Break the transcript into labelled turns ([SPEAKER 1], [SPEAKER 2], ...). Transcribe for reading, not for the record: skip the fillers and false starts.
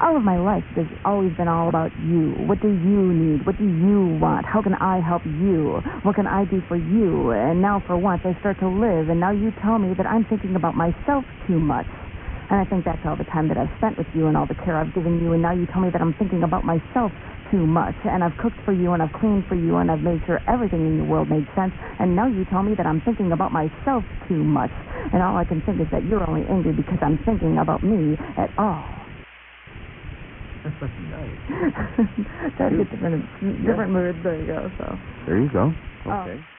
[SPEAKER 1] All of my life has always been all about you. What do you need? What do you want? How can I help you? What can I do for you? And now for once I start to live, and now you tell me that I'm thinking about myself too much. And I think that's all the time that I've spent with you and all the care I've given you, and now you tell me that I'm thinking about myself too much. And I've cooked for you, and I've cleaned for you, and I've made sure everything in your world made sense. And now you tell me that I'm thinking about myself too much. And all I can think is that you're only angry because I'm thinking about me at all.
[SPEAKER 2] Nice.
[SPEAKER 1] Try to get different moods. There you go. So.
[SPEAKER 2] There you go. Okay.